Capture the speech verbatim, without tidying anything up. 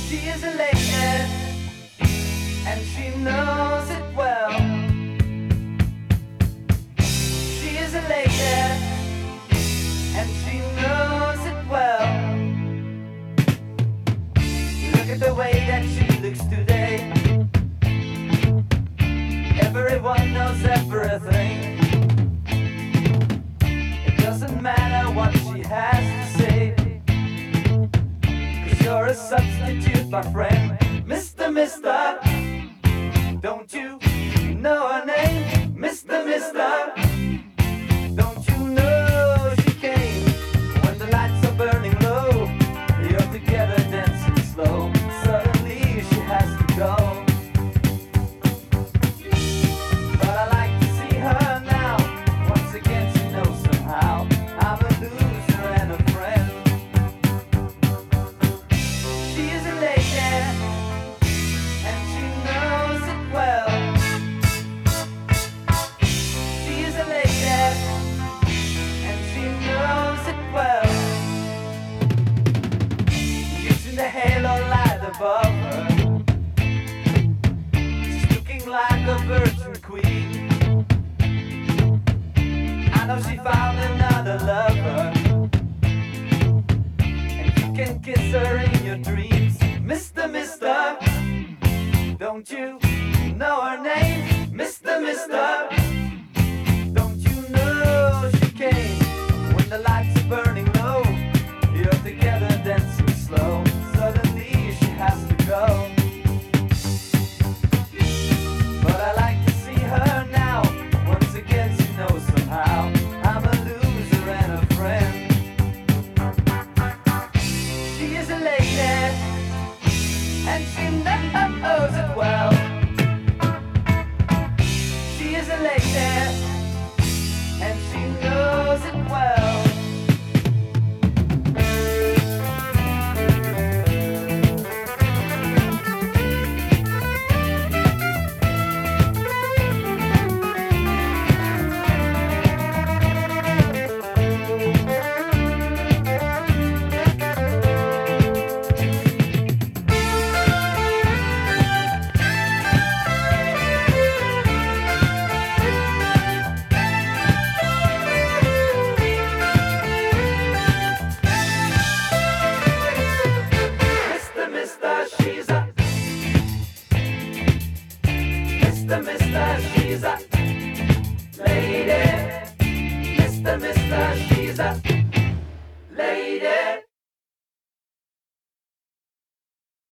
She is a lady, and she knows it well. She is a lady, and she knows it well. Look at the way that she looks today. Everyone knows everything. It doesn't matter what she has to say, 'cause you're a substitute, my friend. Mister Mister, don't you know her name? Mister Mister, don't you know she came when the lights are burning low? You're together dancing slow. Suddenly she has to go. But I like to see her now. Once again she knows somehow I'm a loser and a friend. She is a lady, and she knows it well. She is a lady, and she knows it well. Using the halo light above her, she's looking like a virgin queen. I know she found another lover, and you can kiss her in your dreams. Mister Mister, don't you know her name? Mister Mister, don't you know she came when the lights are burning low? You're together dancing slow. Suddenly she has to go. But I like to see her now. Once again she knows somehow I'm a loser and a friend. She is a lady, and she knows